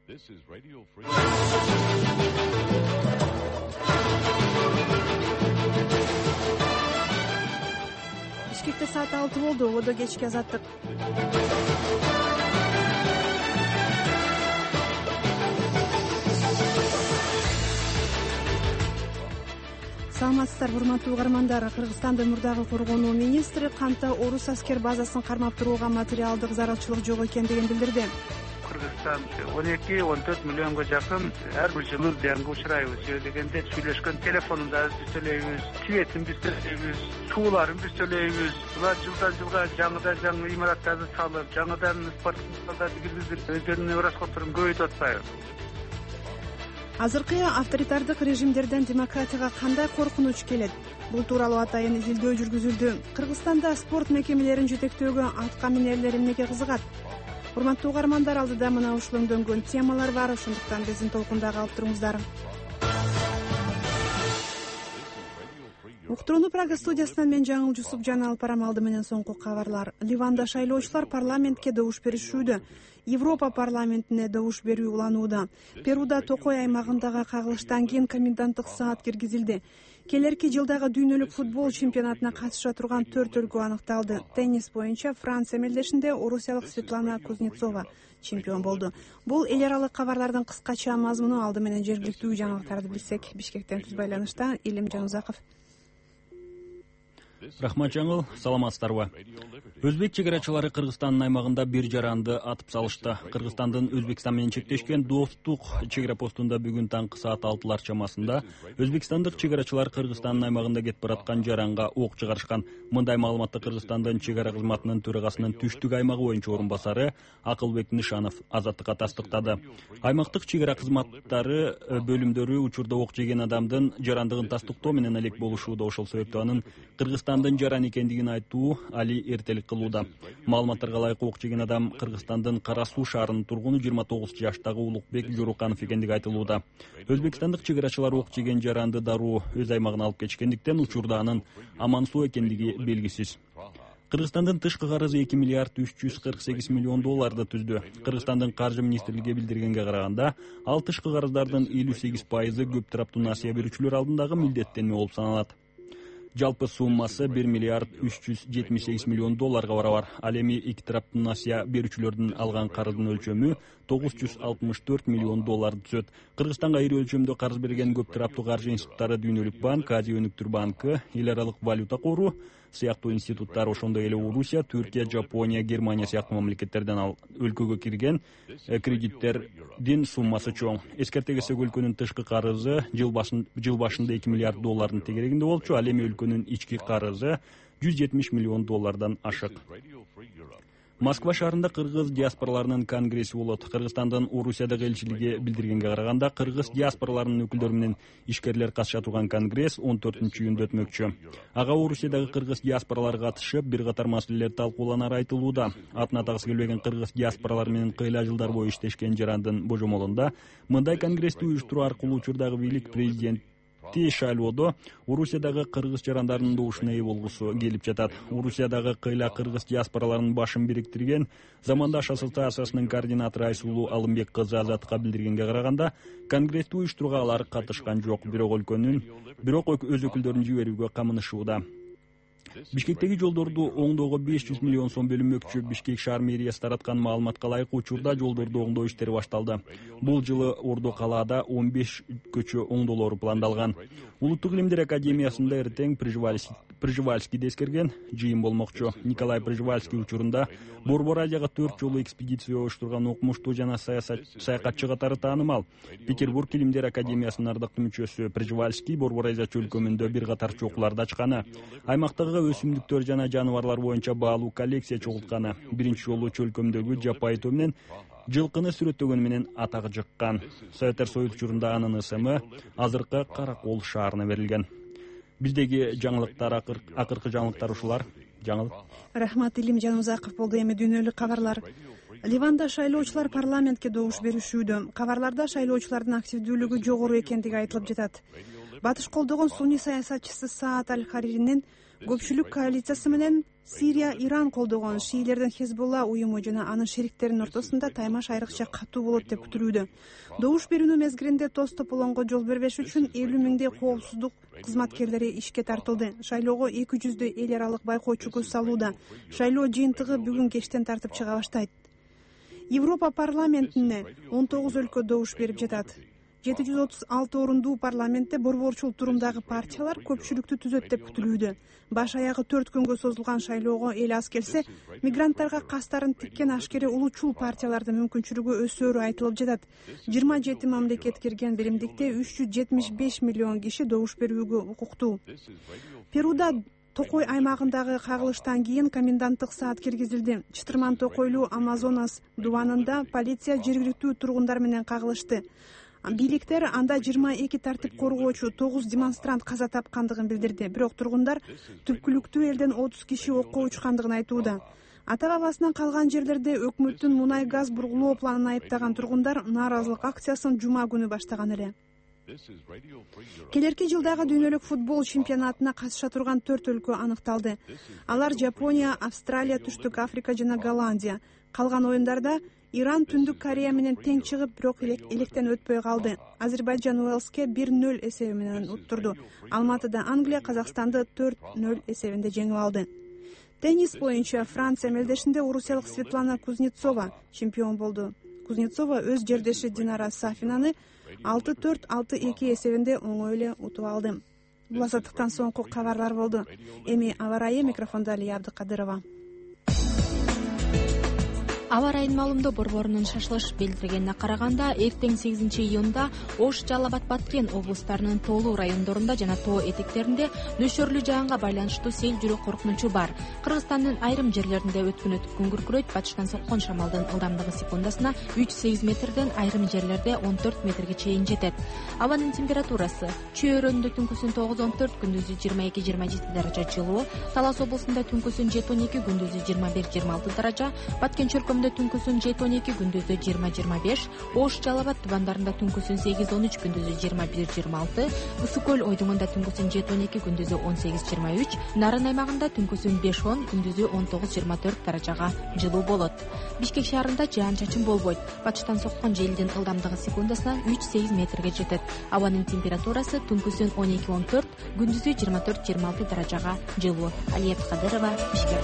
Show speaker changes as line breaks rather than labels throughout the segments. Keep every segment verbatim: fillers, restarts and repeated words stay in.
Бишкекте саат алты болду. Ободо кечки азаттык. Саламатсыздар, урматтуу угармандар. Кыргызстандын мурдагы коргонуу министри Камта орус аскер базасын кармап турууга материалдык зарылчылык жок экендигин билдирди.
Кыргызстан он эки он төрт миллионго жакын ар бир жылы зыянга учурайбыз. Себеби дегенде сүйлөшкөн телефонунда биз төлөйбүз, светин биз төлөйбүз, сууларын биз төлөйбүз. Булар жылдан жылга жаңыдан жаңы имараттарды салып, жаңыдан спорттук залдарды киргизип, өздөрүнүн расходдорун көбөйтүп атпайбы.
Азыркы авторитардык режимдерден демократияга кандай коркунуч келет? Бул тууралуу атайын изилдөө жүргүзүлдү. Кыргызстанда спорт мекемелерин жетектөөгө атка минерлер эмнеге кызыгат? Урматтуу угармандар, алдыда мына ушул өңдөнгөн темалар бар, ошондуктан биздин толкундагы алып туруңуздар. Уктурууну Прага студиясынан мен Жаңыл Жусупжан алып барам. Алды менен соңку кабарлар. Ливанда шайлоочулар парламентке добуш беришүүдө. Европа парламентине добуш берүү уланууда. Перуда Токой аймагындагы кагылыштан кийин коменданттык саат киргизилди. Келерки жылдагы дүйнөлүк футбол чемпионатына катыша турган төрт өлкө аныкталды. Теннис боюнча Франция мелдешинде орусиялык Светлана Кузнецова чемпион болду. Бул эл аралык кабарлардын кыскача мазмуну. Алды менен жергиликтүү жаңылыктарды билсек. Бишкектен түз байланышта Илим Жанузаков.
Рахмат Жаңыл, саламатсыздарбы? Өзбек чегерачылары Кыргызстандын аймагында бир жаранды атып салышты. Кыргызстандын Өзбекстан менен чектешкен достук чегара постунда бүгүн таңкы саат алтылар чамасында өзбекстандык чегерачылар Кыргызстандын аймагында кетип бараткан жаранга ок чыгарышкан. Мындай маалыматты Кыргызстандын чегара кызматынын төрагасынын түштүк аймагы боюнча орун басары Акылбек Нышанов Азаттыкка тастыктады. Аймактык чегара кызматтары бөлүмдөрү учурда ок жеген адамдын жарандыгын тастыктоо менен элек болушууда. Ошол себептен анын Кыргызстандын жаран экендигин айтуу али эртелик кылууда. Маалыматтарга ылайык ок жеген адам Кыргызстандын Кара Суу шаарынын тургуну жыйырма тогуз жаштагы Улукбек Жоруканов экендиги айтылууда. Өзбекстандык чегерачылар ок жеген жаранды дароо өз аймагына алып кетишкендиктен учурда анын аман суу экендиги белгисиз. Кыргызстандын тышкы карызы эки миллиард үч жүз кырк сегиз миллион долларды түздү. Кыргызстандын каржы министрлиги билдиргенге караганда, ал тышкы карыздардын элүү сегиз пайызы көп тараптуу насыя берүүчүлөр алдындагы милдеттенме болуп саналат. Жалпы суммасы бир миллиард үч жүз жетимиш сегиз миллион долларга барабар. Ал эми эки тараптуу насыя берүүчүлөрдүн алган карыздын өлчөмү тогуз жүз алтымыш төрт миллион долларды түзөт. Кыргызстанга ири өлчөмдө карыз берген көп тараптуу каржы институттары Дүйнөлүк банк, Азия өнүктүр банкы, Эл аралык валюта кору сыяктуу институттар, ошондой эле Орусия, Түркия, Жапония, Германия сыяктуу мамлекеттерден ал өлкөгө кирген кредиттердин суммасы чоң. Эскерте кетсек, өлкөнүн тышкы карызы жыл башында эки миллиард доллардын тегерегинде болчу. Ал эми өлкөнүн ички карызы жүз жетимиш миллион доллардан ашык. Москва шаарында кыргыз диаспораларынын конгресси болот. Кыргызстандын Орусиядагы элчилиги билдиргенге караганда, кыргыз диаспораларынын өкүлдөрү менен ишкерлер катыша турган конгресс он төртүнчү июнда өтмөкчү. Ага Орусиядагы кыргыз диаспоралары катышып, бир катар маселелер талкууланары айтылууда. Атын атагысы келбеген кыргыз диаспоралары менен кыйла жылдар бою иштешкен жарандын божомолунда мындай конгрессти уюштуруу аркылуу учурдагы бийлик президент Шайлоодо Орусиядагы кыргыз жарандарынын добушуна ээ болгусу келип жатат. Орусиядагы кыйла кыргыз диаспораларынын башын бириктирген Замандаш ассоциациясынын координатору Айсулуу Алымбек кызы Азаттыкка билдиргенге караганда, конгрессти уюштурууга алар катышкан жок, бирок өлкөнүн бирок өз өкүлдөрүн жиберүүгө камынышууда. Бишкектеги жолдорду оңдоого беш жүз миллион сом бөлүнмөкчү. Бишкек шаар мэриясы тараткан маалыматка ылайык, учурда жолдорду оңдоо иштери башталды. Бул жылы Ордо калаада он беш көчө оңдоолору пландалган. Улуттук илимдер академиясында эртең Пржевальский дескерген жыйын болмокчу. Николай Пржевальский учурунда Борбор Азияга төрт жолу экспедиция уюштурган окумуштуу жана саякатчы катары таанымал. Петербург илимдер академиясынын ардактуу мүчөсү Пржевальский Борбор Азия чөлкөмүндө бир катар чокуларды ачканы. Аймактагы өсүмдүктөр жана жаныбарлар боюнча баалуу коллекция чогултканы. Биринчи жолу чөлкөмдөгү жапайытоо менен жылкыны сүрөттөгөнү менен атак жыккан. Советтер Союз учурунда анын ысымы азыркы Каракол шаарына берилген. Биздеги жаңылыктар, акыркы жаңылыктар ушулар. Жаңыл.
Рахмат, Илим Жанузаков болду. Эми дүйнөлүк кабарлар. Ливанда шайлоочулар парламентке добуш беришүүдө. Кабарларда шайлоочулардын активдүүлүгү жогору экендиги айтылып жатат. Батыш колдогон сунний саясатчысы Саад Аль-Хариринин көпчүлүк коалициясы менен Сирия Иран колдогон шиилердин Хезболла уюму жана анын шериктеринин ортосунда таймаш айрыкча катуу болот деп күтүлүүдө. Добуш берүүнү мезгилинде тоз тополоңго жол бербеш үчүн элүү миңдей коопсуздук кызматкерлери ишке тартылды. Шайлоого эки жүздөй эл аралык байкоочу көз салууда. Шайлоо жыйынтыгы бүгүн кечтен тартып чыга баштайт. Европа парламентине он тогуз өлкө добуш берип жатат. жети жүз отуз алты орундуу парламентте борборчул турумдагы партиялар көпчүлүктү түзөт деп күтүлүүдө. Баш аягы төрт күнгө созулган шайлоого эл аз келсе, мигранттарга кастарын тиккен ашкере улуучул партиялардын мүмкүнчүлүгү өсөөрү айтылып жатат. жыйырма жети мамлекет кирген биримдикте үч жүз жетимиш беш миллион киши добуш берүүгө укуктуу. Перуда Токой аймагындагы кагылыштан кийин коменданттык саат киргизилди. Чытырман токойлуу Амазонас дубанында полиция жергиликтүү тургундар менен кагылышты. Бийликтер анда жыйырма эки тартип коргоочу, тогуз демонстрант каза тапкандыгын билдирди. Бирок тургундар түпкүлүктүү элден отуз киши окко учкандыгын айтууда. Ата бабасынан калган жерлерде өкмөттүн мунай газ бургулоо планын айыптаган тургундар нааразылык акциясын жума күнү баштаган эле. Келерки жылдагы дүйнөлүк футбол чемпионатына катыша турган төрт өлкө аныкталды. Алар Жапония, Австралия, Түштүк Африка жана Голландия. Калган оюндарда Иран Түндүк Корея менен тең чыгып, бирок электен өтпөй калды. Азербайджан Уэльске бир нөл эсеби менен уттурду. Алматыда Англия Казакстанды төрт нөл эсебинде жеңип алды. Теннис боюнча Франция мелдешинде орусиялык Светлана Кузнецова чемпион болду. Кузнецова өз жердеши Динара Сафинаны алты төрт алты эки эсебинде оңой эле утуп алды. Бул азаттыктан соңку кабарлар болду. Эми аба ырайы, микрофондо Алия Абдыкадырова.
Аба ырайынын маалымдоо борборунун шашылыш билдиргенине караганда, эртең сегизинчи июнда Ош, Жалал Абад, Баткен облустарынын тоолуу райондорунда жана тоо этектеринде нөшөрлүү жаганга байланыштуу сел жүрүү коркунучу бар. Кыргызстандын айрым жерлеринде өткүнөт күн күркүрөйт, батыштан соккон шамалдын ылдамдыгы секундасына үч сегиз метрден, айрым жерлерде он төрт метрге чейин жетет. Абанын температурасы: Чүй өрөөнүндө түнкүсүн тогуз он төрт, күндүзү жыйырма эки жыйырма жети даража жылуу, Талас облусунда түнкүсүн жети он эки, күндүзү жыйырма бир жыйырма алты даража, Баткен чөлкөмүндө түнкүсүн жети он эки, күндүзү жыйырма жыйырма беш, Ош, Жалал Абад тубандарында түнкүсүн сегиз он үч, күндүзү жыйырма бир жыйырма алты, Ысык көл ойдуңунда түнкүсүн жети он эки, күндүзү он сегиз жыйырма үч, Нарын аймагында түнкүсүн беш он, күндүзү он тогуз жыйырма төрт даражага жылуу болот. Бишкек шаарында жаан-чачын болбойт. Батыштан соккон желдин ылдамдыгы секундасына үч сегиз метрге жетет. Абанын температурасы түнкүсүн он эки он төрт, күндүзү жыйырма төрт жыйырма алты даражага жылуу. Алия Абдыкадырова, Бишкек.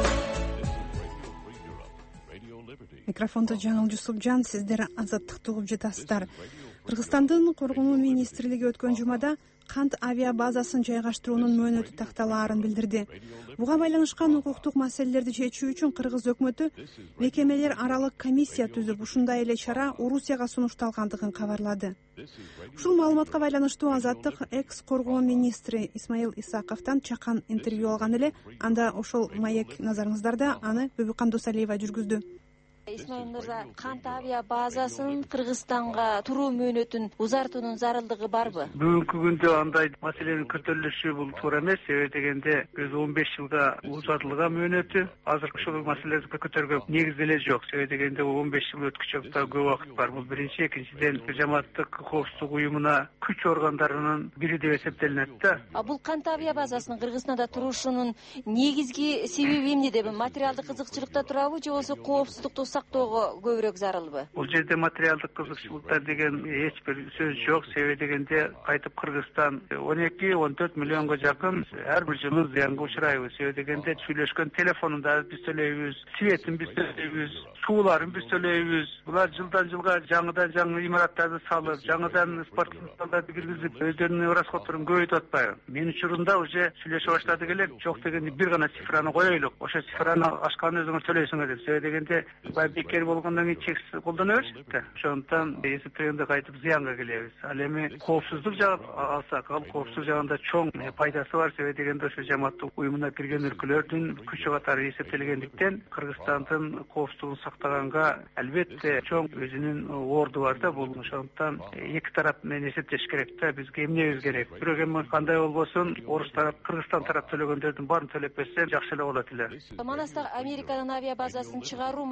Микрофондо Жаңыл Жусупжан, сиздер азаттыкты угуп жатасыздар. Кыргызстандын коргонуу министрлиги өткөн жумада кант авиа базасын жайгаштыруунун мөөнөтү такталаарын билдирди. Буга байланышкан укуктук маселелерди чечүү үчүн кыргыз өкмөтү мекемелер аралык комиссия түзүп, ушундай эле чара Орусияга сунушталгандыгын кабарлады. Ушул маалыматка байланыштуу Азаттык экс коргоо министри Исмаил Исаковдон чакан интервью алган эле. Анда ошол маек назарыңыздарда, аны Бүбүкан Досалиева жүргүздү.
Исмаил мырза, кант авиа базасын Кыргызстанга туруу мөөнөтүн узартуунун зарылдыгы барбы?
Бүгүнкү күндө андай маселенин көтөрүлүшү бул туура эмес. Себеби дегенде өз он беш жылга узатылган мөөнөтү азыр ушул маселени көтөргөн негиз деле жок. Себеби дегенде он беш жыл өткүчө да көп убакыт бар. Бул биринчи, экинчиден жамааттык коопсуздук уюмуна күч органдарынын бири деп эсептелинет да.
А бул кант авиа базасынын Кыргызстанда турушунун негизги себеби эмнеде? Материалдык кызыкчылыкта турабы же болбосо коопсуздукту сактоого көбүрөөк зарылбы?
Бул жерде материалдык кызыкчылыктар деген эч бир сөз жок. Себеби дегенде кайтып Кыргызстан он эки он төрт миллионго жакын ар бир жылы зыянга учурайбыз. Себеби дегенде сүйлөшкөн телефонун да биз төлөйбүз, светин биз төлөйбүз, сууларын биз төлөйбүз. Булар жылдан жылга жаңыдан жаңы имараттарды салып, жаңыдан спорт залдарды киргизип, өздөрүнүн расходдорун көбөйтүп атпайбы? Мен учурунда уже сүйлөшө баштады эле. Жок дегенде бир гана цифраны коелук. Ошо цифраны ашкан өзүңөр төлөйсүңөр деп. Себеби дегенде бекер болгондон кийин чексиз колдоно беришет да. Ошондон эсептегенде кайтып зыянга келебиз. Ал эми коопсуздук жагын алсак, ал коопсуздук жагында чоң пайдасы бар. Себеби дегенде ошо жамааттык уюмуна кирген өлкөлөрдүн күчү катары эсептелгендиктен Кыргызстандын коопсуздугун сактаганга албетте чоң өзүнүн орду бар да. Бул ошондон эки тарап менен эсептеш керек да. Бизге эмнебиз керек? Бирок эми кандай болбосун, Орус тарап, Кыргызстан тарап төлөгөндөрдүн баарын төлөп берсе жакшы эле болот эле.
Манаста Американын авиа базасын чыгаруу маселеси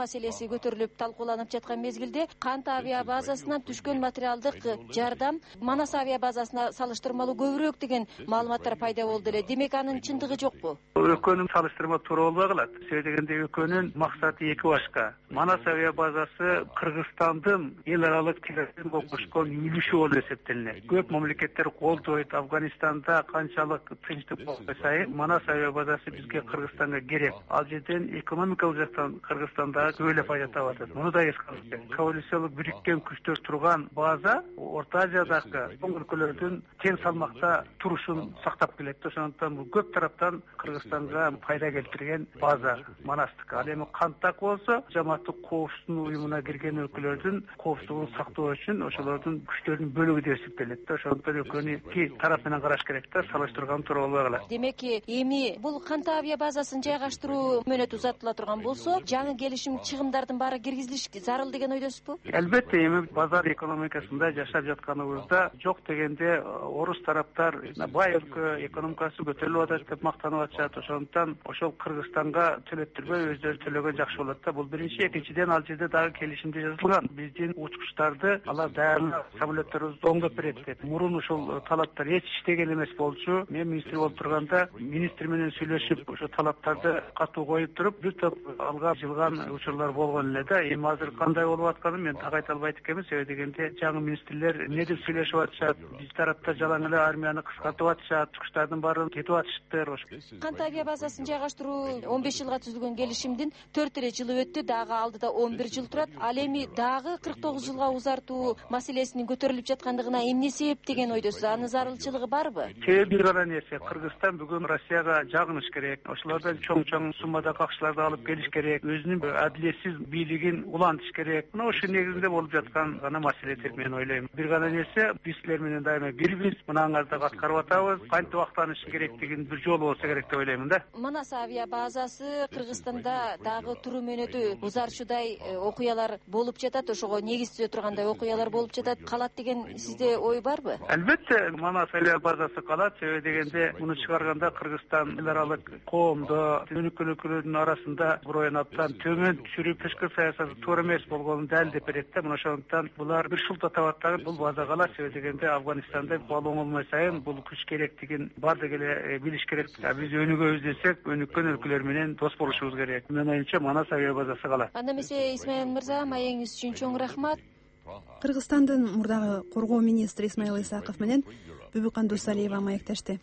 маселеси көтөрүлүп талкууланып жаткан мезгилде кант авиа базасынан түшкөн материалдык жардам Манас авиа базасына салыштырмалуу көбүрөөк деген маалыматтар пайда болду эле. Демек анын чындыгы жокпу?
Экөөнүн салыштырма туура болбой калат. Себеби дегенде экөөнүн максаты эки башка. Манас авиа базасы Кыргызстандын эл аралык терроризмге кошкон үлүшү болуп эсептелинет. Көп мамлекеттер колдойт. Афганистанда канчалык тынчтык болбой сайын Манас авиа базасы бизге Кыргызстанга керек. Ал жерден экономикалык жактан Кыргызстанда көп эле пайда таап атат. Муну да эске алыш керек. Коалициялык бириккен күчтөр турган база Орто Азиядагы чоң өлкөлөрдүн тең салмакта турушун сактап келет. Ошондуктан бул көп тараптан Кыргызстанга пайда келтирген база Манастык. Ал эми кантак болсо, жамааттык коопсуздук уюмуна кирген өлкөлөрдүн коопсуздугун сактоо үчүн ошолордун күчтөрүнүн бөлүгү деп эсептелет. Ошондуктан экөөнү эки тарап менен караш керек да, салыштырган туура болбой калат.
Демек, эми бул кант авиа базасын жайгаштыруу мөөнөтү узартыла турган болсо, жаңы келишим чыгымдардын баары киргизилиш зарыл деген ойдосузбу?
Албетте, эми базар экономикасында жашап жатканыбызда жок дегенде орус тараптар бай өлкө, экономикасы көтөрүлүп атат деп мактанып атышат. Ошондуктан ошол Кыргызстанга төлөттүрбөй өздөрү төлөгөн жакшы болот да. Бул биринчи. Экинчиден, ал жерде дагы келишимде жазылган. Биздин учкучтарды алар даярдап самолеттерибизди оңдоп берет деп. Мурун ушул талаптар эч иштеген эмес болчу. Мен министр болуп турганда министр менен сүйлөшүп, ошо талаптарды катуу коюп туруп, бир топ алга жылган учурлар болгон эле да. Эми азыр кандай болуп атканын мен так айта албайт экенмин. Себеби дегенде жаңы министрлер эмне деп сүйлөшүп атышат? Биз тарапта жалаң эле армияны кыскартып атышат, учкучтардын баарын кетип атышыптыр.
Кант авиа базасын жайгаштыруу он беш жылга түзүлгөн келишимдин төрт эле жылы өттү, дагы алдыда он бир жыл турат. Ал эми дагы кырк тогуз жылга узартуу маселесинин көтөрүлүп жаткандыгына эмне себеп деген ойдосуз? Анын зарылчылыгы барбы?
Себеби бир гана нерсе. Кыргызстан бүгүн Россияга жагыныш керек. Ошолордон чоң-чоң суммада какчыларды алып келиш керек. Өзүнүн адилетсиз бийлигин улантыш керек. Мына ошол негизинде болуп жаткан гана маселе деп мен ойлойм. Бир гана нерсе, биз силер менен дайыма бирбиз, мынаңарды аткарып атабыз. Кантип актаныш керектигин бир жолу болсо керек деп ойлоймун да.
Манас авиа базасы Кыргызстанда дагы туруу мөөнөтү узарчудай окуялар болуп жатат, ошого негиз түзө тургандай окуялар болуп жатат. Калат деген сизде ой барбы?
Албетте, Манас авиа базасы калат. Себеби дегенде муну чыгарганда Кыргызстан эл аралык коомдо, өнүккөн өлкөлөрдүн арасында буроен абдан төмөн түшүрүп, тышкы саясаты туура эмес болгонун далилдеп берет да. Мына ошондуктан булар бир шулта табат дагы бул база калат. Себеби дегенде Афганистанда бал оңолмой сайын бул күч керектигин баардык эле билиш керек. Биз өнүгөбүз десек, өнүккөн өлкөлөр менен дос болушубуз керек. Менин оюмча Манас авиа базасы калат.
Анда эмесе Исмаил мырза, маегиңиз үчүн чоң рахмат.
Кыргызстандын мурдагы коргоо министри Исмаил Исаков менен Бүбүкан Дусалиева маектешти.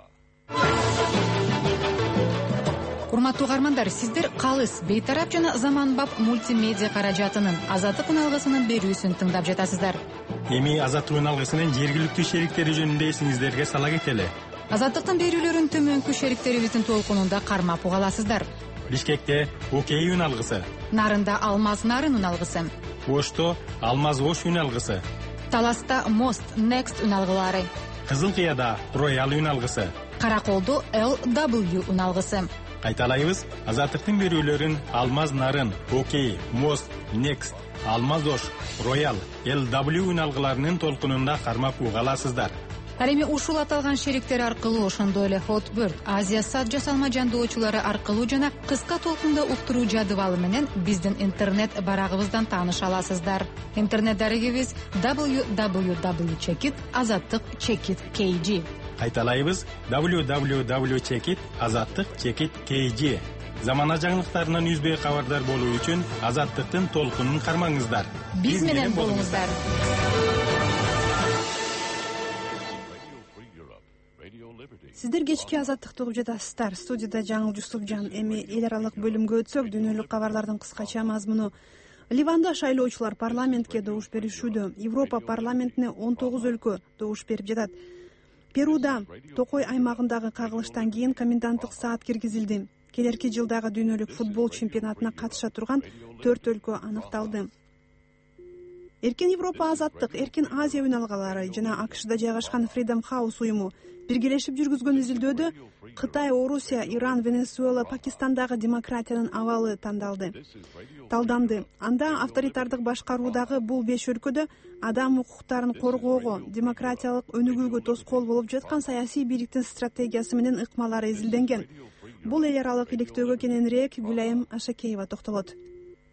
Урматтуу угармандар, сиздер калыс, бейтарап жана заманбап мультимедиа каражатынын Азаттык үналгысынын берүүсүн тыңдап жатасыздар.
Эми Азаттык үналгысынын жергиликтүү шериктери жөнүндө эсиңиздерге сала кетели.
Азаттыктын берүүлөрүн төмөнкү шериктерибиздин толкунунда кармап угаласыздар.
Бишкекте Окей үналгысы,
Нарында Алмаз Нарын үналгысы,
Ошто Алмаз Ош үналгысы,
Таласта Мост Next үналгылары,
Кызыл Кыяда Роял үналгысы,
Караколду Эл дабл ю үналгысы.
Кайталайбыз, Азаттыктын берүүлөрүн Алмаз Нарын, Окей, Мост, Next, Алмаз Ош, Роял, Эл дабл ю үналгыларынын толкунунда кармап угаласыздар.
Ал эми ушул аталган шериктер аркылуу, ошондой эле Hotbird, Азия сад жасалма жандоочулары аркылуу жана кыска толкунда уктуруу жадыбалы менен биздин интернет барагыбыздан тааныша аласыздар. Интернет дарегибиз дабл ю дабл ю дабл ю чекит азаттык чекит кей джи.
Кайталайбыз, дабл ю дабл ю дабл ю чекит азаттык чекит кей джи. Замана жаңылыктарынан үзбөй кабардар болуу үчүн Азаттыктын толкунун кармаңыздар.
Биз менен болуңуздар.
Сиздер кечки Азаттыкты угуп жатасыздар. Студияда Жаңыл Жусупжан. Эми эл аралык бөлүмгө өтсөк, дүйнөлүк кабарлардын кыскача мазмуну. Ливанда шайлоочулар парламентке добуш беришүүдө. Европа парламентине он тогуз өлкө добуш берип жатат. Перуда Токой аймагындагы кагылыштан кийин коменданттык саат киргизилди. Келерки жылдагы дүйнөлүк футбол чемпионатына катыша турган төрт өлкө аныкталды. Эркин Европа, Азаттык, Эркин Азия үналгалары жана АКШда жайгашкан Freedom House уюму биргелешип жүргүзгөн изилдөөдө Кытай, Орусия, Иран, Венесуэла, Пакистандагы демократиянын абалы тандалды. Талданды. Анда авторитардык башкаруудагы бул беш өлкөдө адам укуктарын коргоого, демократиялык өнүгүүгө тоскоол болуп жаткан саясий бийликтин стратегиясы менен ыкмалары изилденген. Бул эл аралык иликтөөгө кененирээк Гүлайым Ашакеева токтолот.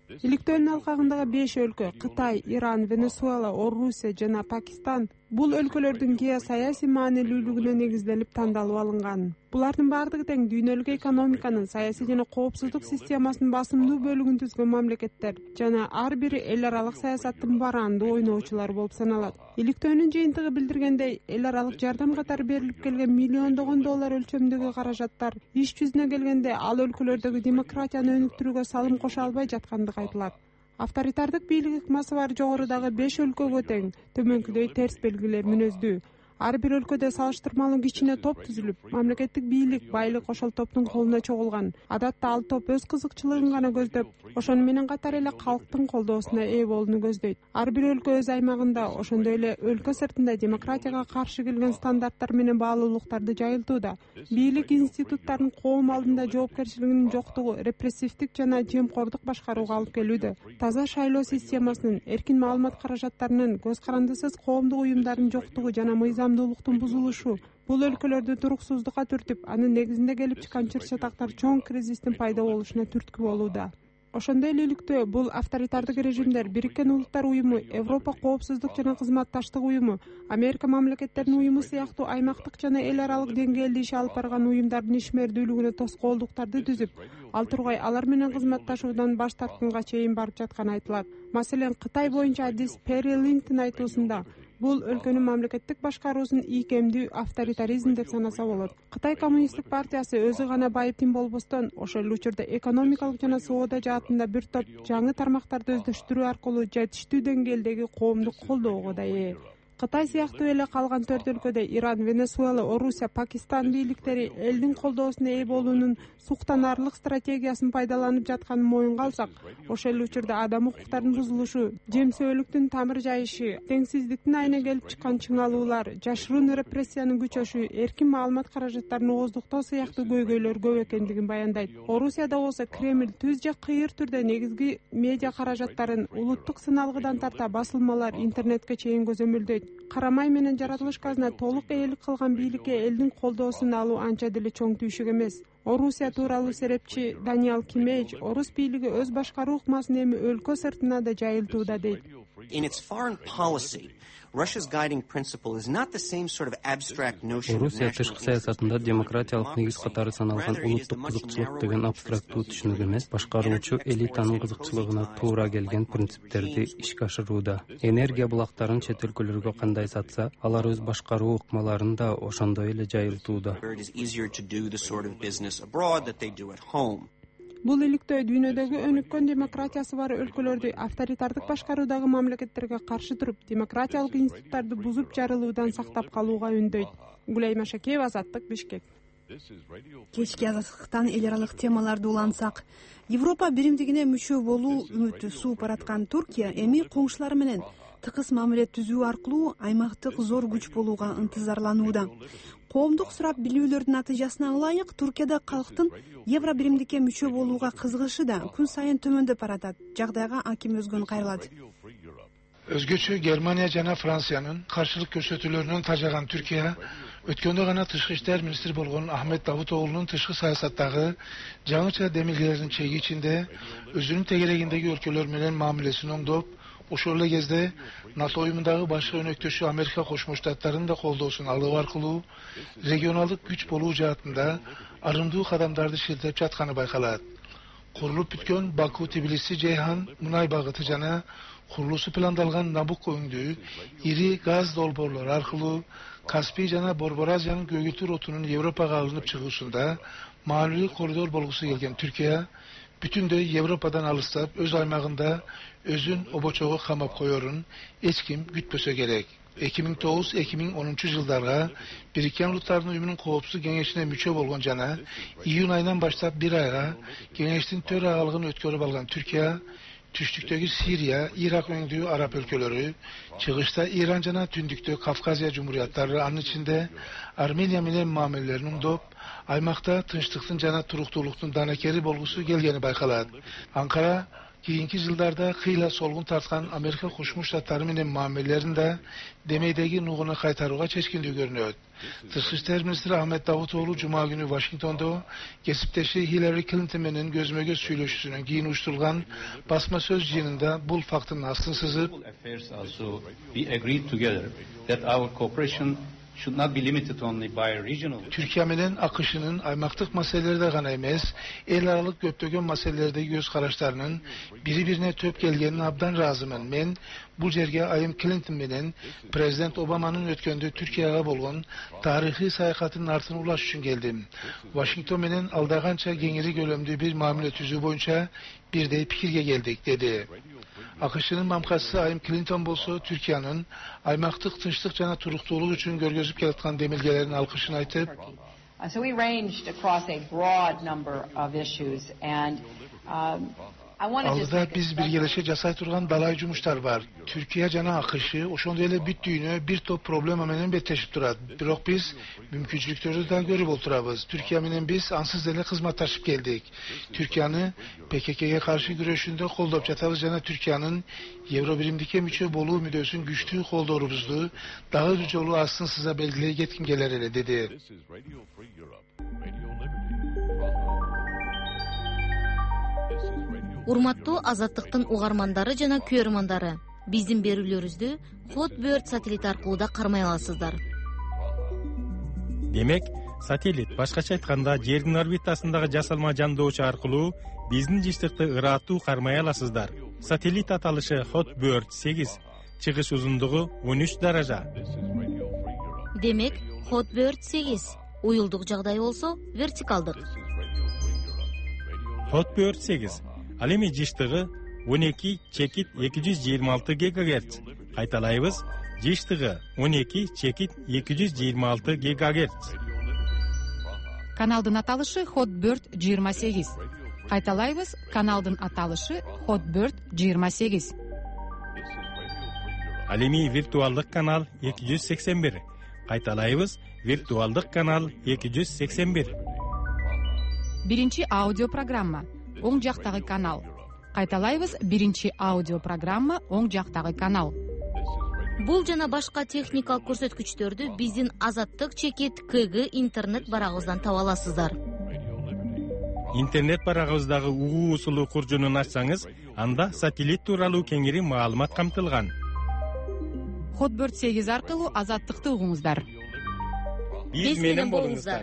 Иликтөөнүн алкагындагы беш өлкө — Кытай, Иран, Венесуэла, Орусия жана Пакистан — бул өлкөлөрдүн геосаясий маанилүүлүгүнө негизделип тандалып алынган. Булардын баардыгы тең дүйнөлүк экономиканын, саясий жана коопсуздук системасынын басымдуу бөлүгүн түзгөн мамлекеттер жана ар бири эл аралык саясаттын бараандуу ойноочулары болуп саналат. Иликтөөнүн жыйынтыгы билдиргендей, эл аралык жардам катары берилип келген миллиондогон доллар өлчөмүндөгү каражаттар иш жүзүнө келгенде ал өлкөлөрдөгү демократияны өнүктүрүүгө салым кошо албай жаткандыгы айтылат. Авторитардык бийлик ыкмасы бар жогорудагы беш өлкөгө тең төмөнкүдөй терс белгилер мүнөздүү. Ар бир өлкөдө салыштырмалуу кичине топ түзүлүп, мамлекеттик бийлик, байлык ошол топтун колуна чогулган. Адатта ал топ өз кызыкчылыгын гана көздөп, ошону менен катар эле калктын колдоосуна ээ болууну көздөйт. Ар бир өлкө өз аймагында, ошондой эле өлкө сыртында демократияга каршы келген стандарттар менен баалуулуктарды жайылтууда. Бийлик институттарынын коом алдында жоопкерчилигинин жоктугу репрессивдик жана жемкордук башкарууга алып келүүдө. Таза шайлоо системасынын, эркин маалымат каражаттарынын, көз карандысыз коомдук уюмдардын жоктугу жана мыйзамдуулуктун бузулушу бул өлкөлөрдү туруксуздукка түртүп, анын негизинде келип чыккан чыр-чатактар чоң кризистин пайда болушуна түрткү болууда. Ошондой эле иликтөө бул авторитардык режимдер Бириккен Улуттар уюму, Европа коопсуздук жана кызматташтык уюму, Америка мамлекеттеринин уюму сыяктуу аймактык жана эл аралык деңгээлде иш алып барган уюмдардын ишмердүүлүгүнө тоскоолдуктарды түзүп, ал тургай алар менен кызматташуудан баш тартканга чейин барып жатканы айтылат. Маселен, Кытай боюнча адис Перри Линдтин айтуусунда, бул өлкөнүн мамлекеттик башкаруусун ийкемдүү авторитаризм деп санаса болот. Кытай коммунисттик партиясы өзү гана байыптын болбостон, ошол учурда экономикалык жана соода жаатында бир топ жаңы тармактарды өздөштүрүү аркылуу жетиштүү деңгээлдеги коомдук колдоого да ээ. Кытай сыяктуу эле калган төрт өлкөдө Иран, Венесуэла, Орусия, Пакистан бийликтери элдин колдоосуна ээ болуунун суктанаарлык стратегиясын пайдаланып жатканын моюнга алсак, ошол эле учурда адам укуктарынын бузулушу, жемсөөлүктүн тамыр жайышы, теңсиздиктин айына келип чыккан чыңалуулар, жашыруун репрессиянын күчөшү, эркин маалымат каражаттарын ооздуктоо сыяктуу көйгөйлөр көп экендигин баяндайт. Орусияда болсо Кремль түз же кыйыр түрдө негизги медиа каражаттарын улуттук сыналгыдан тарта басылмалар, интернетке чейин көзөмөлдөйт. Карамай менен жаратылыш газына толук ээлик кылган бийликке элдин колдоосун алуу анча деле чоң түйшүк эмес. Орусия тууралуу серепчи Даниэл Кимейч орус бийлиги өз башкаруу ыкмасын эми өлкө сыртына да жайылтууда дейт.
Орусия тышкы саясатында демократиялык негиз катары саналган улуттук кызыкчылык деген абстрактуу түшүнүк эмес, башкаруучу элитанын кызыкчылыгына туура келген принциптерди ишке ашырууда. Энергия булактарын чет өлкөлөргө кандай сатса, алар өз башкаруу ыкмаларын да ошондой эле жайылтууда.
Бул иликтөө дүйнөдөгү өнүккөн демократиясы бар өлкөлөрдү авторитардык башкаруудагы мамлекеттерге каршы туруп, демократиялык институттарды бузуп жарылуудан сактап калууга үндөйт. Гүлай Машакеева, Азаттык, Бишкек.
Кечки азаттыктан эл аралык темаларды улантсак, Европа биримдигине мүчө болуу үмүтү сууп бараткан Туркия эми коңшулары менен тыкыз мамиле түзүү аркылуу аймактык зор күч болууга ынтызарланууда. Коомдук сурап билүүлөрдүн натыйжасына ылайык, Туркияда калктын евро биримдикке мүчө болууга кызыгышы да күн сайын төмөндөп баратат. Жагдайга аким өзгөн кайрылат.
Өзгөчө Германия жана Франциянын каршылык көрсөтүүлөрүнөн тажаган Түркия өткөндө гана тышкы иштер министри болгон Ахмет Давутоглунун тышкы саясаттагы жаңыча демилгелердин чеги ичинде өзүнүн тегерегиндеги өлкөлөр менен мамилесин оңдоп, ошол эле кезде НАТО уюмундагы башкы өнөктөшү Америка Кошмо Штаттарынын да колдоосун алуу аркылуу регионалдык күч болуу жаатында арымдуу кадамдарды шилтеп жатканы байкалат. Курулуп бүткөн Баку-Тбилиси-Жейхан мунай багыты жана курулуусу пландалган Набуко өңдүү ири газ долбоорлор аркылуу Каспий жана Борбор Азиянын көгүлтүр отунун Европага алынып чыгуусунда маанилүү коридор болгусу келген Түркия бүтүндөй Европадан алыстап, өз аймагында өзүн обочого камап коерун эч ким күтпөсө керек. эки миң тогуз эки миң онунчу жылдарга Бириккен Улуттардын уюмунун коопсуздук кеңешине мүчө болгон жана июнь айынан баштап бир айга кеңештин төрагалыгын өткөрүп алган Түркия түштүктөгү Сирия, Ирак өңдүү араб өлкөлөрү, чыгышта Иран жана түндүктө Кавказия жумурияттары, анын ичинде Армения менен мамилелерин оңдоп, аймакта тынчтыктын жана туруктуулуктун данакери болгусу келгени байкалат. Анкара Keyinki yıllarda kıyla solgun tartkan Amerika Koşmuş Ştatları menen muamelerin de demeydeki nuğuna kaytaruğa çeşkindiği görünüyor. Tışkı İşler Ministri Ahmet Davutoğlu Cuma günü Washington'da kesipteşi Hillary Clinton menen gözme göz söyleşisinin giyin uçturulgan basma söz jiyininde bul faktının aslını sızıp Türkiye'nin akışının aymaklık meselelerde gana emez, el aralık göptögön meselelerde göz karışlarının biri birine töp gelgeninin abdan razımın. Men bu jerge ayım Clinton menen Prezident Obama'nın ötkönde Türkiye'ye bolgon tarihi sayakatının artına ulaş üçün geldim. Washington menen aldağança gengiri gölömdüğü bir mamule tüzüğü boyunca bir de pikirge geldik dedi. Akışının mamkası ayım Clinton bolsa Türkiye'nin aymaklık tınçlık cana turuktuğuluk için görgözüp gelatkan demelgelerin alkışını aytıp
So we ranged across a broad number of issues and um,
Aldıda biz bir gelişe casay turgan dalay cumuşlar var. Türkiye cana akışı, oşondayla büttüğünü bir top problem amenen betteşip durat. Birok biz mümkünçülükleri de görüp oturabız. Türkiye'nin biz ansız dele hizmet geldik. Türkiye'ni P K K'ye karşı güreşinde koldop çatabız cana Türkiye'nin Euro birimdeki müçö bolu müdösün güçlü koldorubuzdu. Daha güç olu aslında size belgileye getkin geler ele dedi.
Урматтуу Азаттыктын угармандары жана көрөрмандары, биздин берүүлөрүбүздү Hotbird сателлит аркылуу да кармай аласыздар.
Демек, сателлит башкача айтканда жердин орбитасындагы жасалма жандоочу аркылуу биздин жыштыкты ыраттуу кармай аласыздар. Сателлит аталышы Hotbird сегиз, чыгыш узундугу он үч даража.
Демек, Hotbird сегиз, уюлдук жагдай болсо вертикалдык.
Hotbird сегиз ал эми жыштыгы он эки чекит эки жүз жыйырма алты гигагерц. Кайталайбыз, жыштыгы он эки чекит эки жүз жыйырма алты гигагерц.
Каналдын аталышы Hotbird жыйырма сегиз. Кайталайбыз, каналдын аталышы Hotbird жыйырма сегиз.
Ал эми виртуалдык канал эки жүз сексен бир. Кайталайбыз, виртуалдык канал эки жүз сексен бир.
Биринчи аудио программа оң жактагы канал. Кайталайбыз, биринчи аудио программа оң жактагы канал.
Бул жана башка техникалык көрсөткүчтөрдү биздин Азаттык чекит К Г интернет барагыбыздан таба аласыздар.
Интернет барагыбыздагы угуу усулу куржунун ачсаңыз, анда сателлит тууралуу кеңири маалымат камтылган.
Hotbird сегиз аркылуу Азаттыкты угуңуздар.
Биз менен болуңуздар.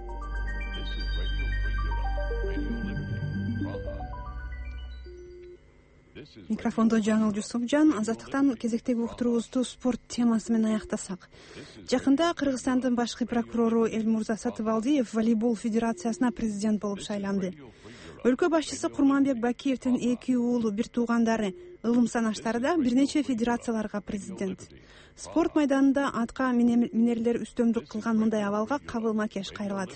Микрофондо Жаңыл Жусупжан. Азаттыктан кезектеги уктуруубузду спорт темасы менен аяктасак. Жакында Кыргызстандын башкы прокурору Эльмурза Сатыбалдиев волейбол федерациясына президент болуп шайланды. Өлкө башчысы Курманбек Бакиевдин эки уулу, бир туугандары, ылым санаштары да бир нече федерацияларга президент. Спорт майданында атка минерлер үстөмдүк кылган мындай абалга Кабыл Макеш кайрылат.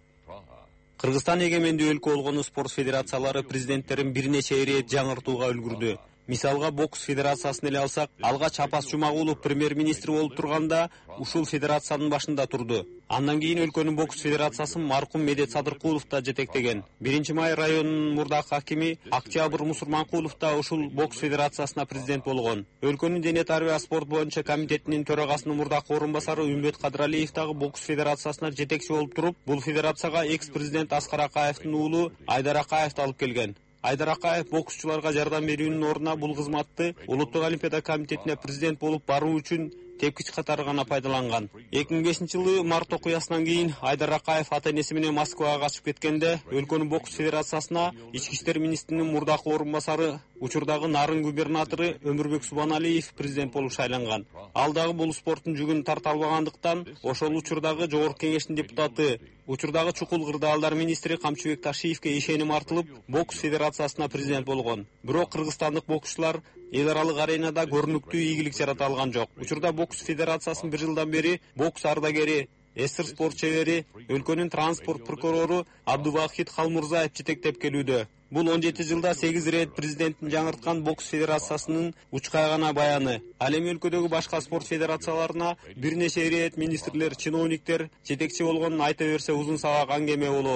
Кыргызстан эгемендүү өлкө болгону спорт федерациялары президенттерин бир нече ирет жаңыртууга үлгүрдү. Мисалга бокс федерациясын эле алсак, алгач Апас Жумагулов премьер-министр болуп турганда ушул федерациянын башында турду. Андан кийин өлкөнүн бокс федерациясын маркум Медет Садыркулов да жетектеген. биринчи май районунун мурдакы хакими Октябрь Мусурманкулов да ушул бокс федерациясына президент болгон. Өлкөнүн дене тарбия спорт боюнча комитетинин төрагасынын мурдакы орун басары Үмбөт Кадыралиев дагы бокс федерациясына жетекчи болуп туруп, бул федерацияга экс-президент Аскар Акаевдин уулу Айдар Акаевди алып келген. Айдар Акаев боксчуларга жардам берүүнүн ордуна бул кызматты Улуттук олимпиада комитетине президент болуп баруу үчүн тепкич катары гана пайдаланган. эки миң бешинчи жылы март окуясынан кийин Айдар Акаев ата-энеси менен Москвага качып кеткенде өлкөнүн бокс федерациясына ички иштер министринин мурдакы орун басары, учурдагы Нарын губернатору Өмүрбек Субаналиев президент болуп шайланган. Ал дагы бул спорттун жүгүн тарта албагандыктан ошол учурдагы жогорку кеңештин депутаты, учурдагы чукул кырдаалдар министри Камчыбек Ташиевке ишеним артылып, бокс федерациясына президент болгон. Бирок кыргызстандык боксчулар эл аралык аренада көрүнүктүү ийгилик жарата алган жок. Учурда бокс федерациясынын бир жылдан бери бокс ардагери, эсир спорт чебери, өлкөнүн транспорт прокурору Абдубахит Халмурзаев жетектеп келүүдө. Бул он жети жылда сегиз ирет президенттин жаңырткан бокс федерациясынын учкай гана баяны. Ал эми өлкөдөгү башка спорт федерацияларына бир нече ирет министрлер, чиновниктер жетекчи болгонун айта берсе узун сабак аңгеме болоор.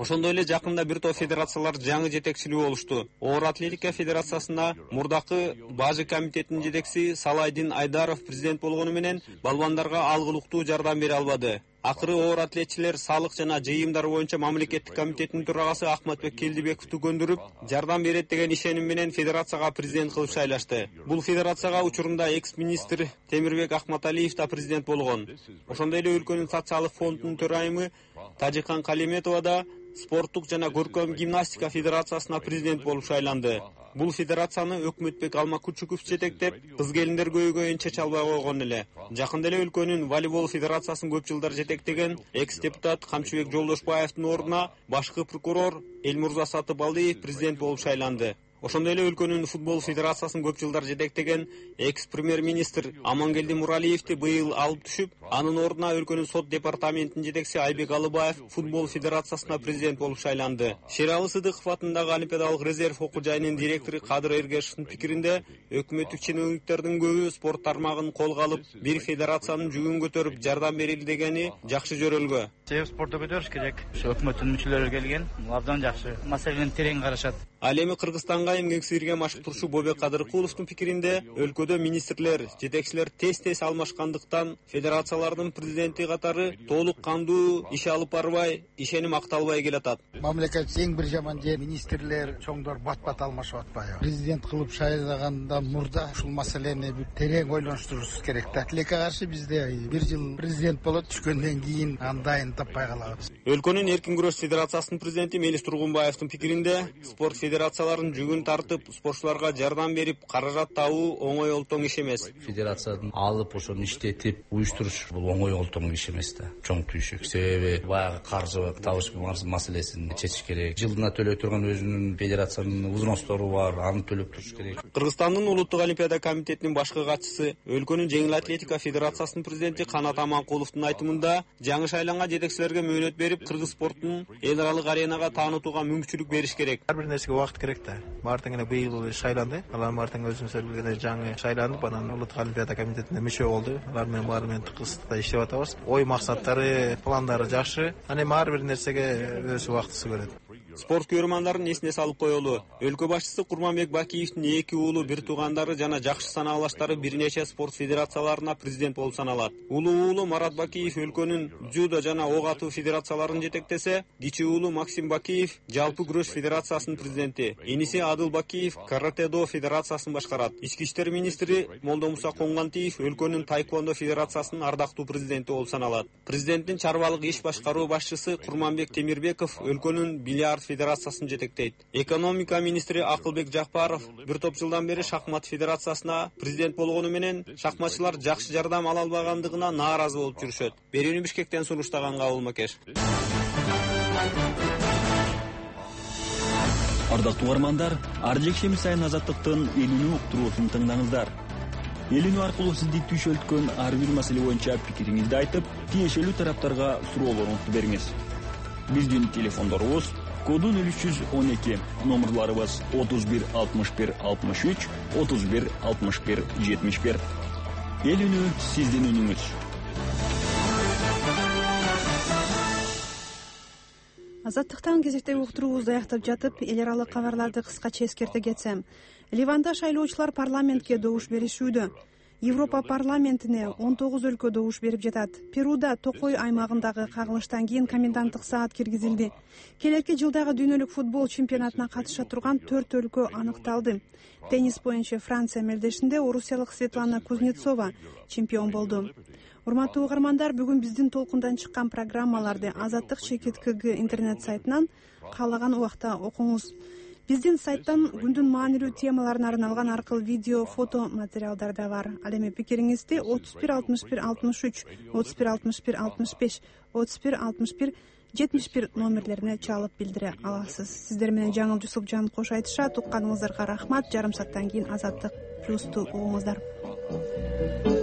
Ошондой эле жакында бир топ федерациялар жаңы жетекчилүү болушту. Оор атлетика федерациясына мурдакы бажы комитетинин жетекчиси Салайдин Айдаров президент болгону менен балбандарга алгылыктуу жардам бере албады. Акыры оор атлетчилер салык жана жыйымдар боюнча мамлекеттик комитетинин төрагасы Акматбек Келдибековду көндүрүп, жардам берет деген ишеним менен федерацияга президент кылып шайлашты. Бул федерацияга учурунда экс-министр Темирбек Акматалиев да президент болгон. Ошондой эле өлкөнүн социалдык фондунун төрайымы Тажикан Калиметова да спорттук жана көркөм гимнастика федерациясына президент болуп шайланды. Бул федерацияны Өкмөтбек Алмакучуков жетектеп, кыз келиндер көйгөй энче чалбай койгон эле. Жакында эле өлкөнүн волейбол федерациясын көп жылдар жетектеген экс-депутат Камчыбек Жолдошбаевдин ордуна башкы прокурор Элмурза Сатыбалдиев президент болуп шайланды. Ошондой эле өлкөнүн футбол федерациясын көп жылдар жетектеген экс-премьер-министр Амангелди Муралиевди быйыл алып түшүп, анын ордуна өлкөнүн сот департаментинин жетекчиси Айбек Алыбаев футбол федерациясына президент болуп шайланды. Шералы Сыдыков атындагы Олимпиадалык резерв окуу жайынын директору Кадыр Эргешевдин пикиринде, өкмөттүк чиновниктердин көбү спорт тармагын колго алып, бир федерациянын жүгүн көтөрүп жардам берили дегени жакшы жөрөлгө.
Себеп спорту көтөрүш керек. Ошо өкмөттүн мүчөлөрү келген, абдан жакшы. Маселени терең карашат.
Ал эми Кыргызстанга эмгек сиңирген машыктыруучу Бобек Кадыркуловдун пикиринде, өлкөдө министрлер, жетекчилер тез-тез алмашкандыктан федерациялардын президенти катары толук кандуу иш алып барбай, ишеним акталбай келатат.
Мамлекет эң бир жаман жер министрлер, чоңдор бат-бат алмашып атпайбы. Президент кылып шайлагандан мурда ушул маселени бир терең ойлонуштурушубуз керек да. Тилекке каршы бизде бир жыл президент болот, түшкөндөн кийин андайын таппай калабыз.
Өлкөнүн эркин күрөш федерациясынын президенти Мелис Тургунбаевдин пикиринде, спорт федерацияларын жүгүн тартып, спортчуларга жардам берип, каражат табуу оңой олтоң иш эмес.
Федерациядан алып, ошону иштетип, уюштуруш бул оңой олтоң иш эмес да. Чоң түйшүк. Себеби баягы каржы табыш маселесин чечиш керек. Жылына төлөй турган өзүнүн федерациянын взностору бар, аны төлөп туруш керек.
Кыргызстандын улуттук олимпиада комитетинин башкы катчысы, өлкөнүн жеңил атлетика федерациясынын президенти Канат Аманкуловдун айтымында, жаңы шайланган жетекчилерге мөөнөт берип, кыргыз спортун эл аралык аренага таанытууга мүмкүнчүлүк бериш керек.
Ар бир нерсеге убакыт керек да. Мартин эле быйыл шайланды. Алар Мартин өзүңүздөр билгендей жаңы шайланып, анан улуттук олимпиада комитетине мүчө болду. Алар менен баары менен тыгыз иштеп атабыз. Ой максаттары, пландары жакшы. Аны ар бир нерсеге өз убактысы берет.
Спорт көрөрмандарын эсине салып коелу. Өлкө башчысы Курманбек Бакиевдин эки уулу, бир туугандары жана жакшы санаалаштары бир нече спорт федерацияларына президент болуп саналат. Улуу уулу Марат Бакиев өлкөнүн дзюдо жана ок атуу федерацияларын жетектесе, кичи уулу Максим Бакиев жалпы күрөш федерациясынын президенти. Эниси Адыл Бакиев каратэ-до федерациясын башкарат. Ички иштер министри Молдомуса Коңгантиев өлкөнүн тайквондо федерациясынын ардактуу президенти болуп саналат. Президенттин чарбалык иш башкаруу башчысы Курманбек Темирбеков өлкөнүн бильярд федерациясын жетектейт. Экономика министри Акылбек Жакпаров бир топ жылдан бери шахмат федерациясына президент болгону менен шахматчылар жакшы жардам ала албагандыгына нааразы болуп жүрүшөт. Берүүнү Бишкектен сунуштаган Кабыл Макеш.
Ардактуу угармандар, ар жекшемби сайын Азаттыктын элүүнү уктуруусун тыңдаңыздар. Элүүнү аркылуу сизди түшөлткөн ар бир маселе боюнча пикириңизди айтып, тиешелүү тараптарга суроолоруңузду бериңиз. Биздин телефондорубуз коду нөл үч жүз он эки, номерларыбыз отуз бир алтымыш бир алтымыш үч, отуз бир алтымыш бир жетимиш бир. Эл үнү сиздин үнүңүз.
Азаттыктан кезектеги уктуруубузду аяктап жатып, эл аралык кабарларды кыскача эскерте кетсем. Ливанда шайлоочулар парламентке добуш беришүүдө. Европа парламентине он тогуз өлкө добуш берип жатат. Перуда Токой аймагындагы кагылыштан кийин коменданттык саат киргизилди. Келерки жылдагы дүйнөлүк футбол чемпионатына катыша турган төрт өлкө аныкталды. Теннис боюнча Франция мелдешинде орусиялык Светлана Кузнецова чемпион болду. Урматтуу угармандар, бүгүн биздин толкундан чыккан программаларды Азаттык чекит КГ интернет сайтынан каалаган убакта окуңуз. Биздин сайттан күндүн маанилүү темаларына арналган аркылуу видео, фото материалдар да бар. Ал эми пикириңизди отуз бир алтымыш бир алтымыш үч, отуз бир алтымыш бир алтымыш беш, отуз бир алтымыш бир жетимиш бир номерлерине чалып билдире аласыз. Сиздер менен Жаңыл Жусупжан кош айтышат. Укканыңыздарга рахмат. Жарым сааттан кийин Азаттык плюсту угуңуздар.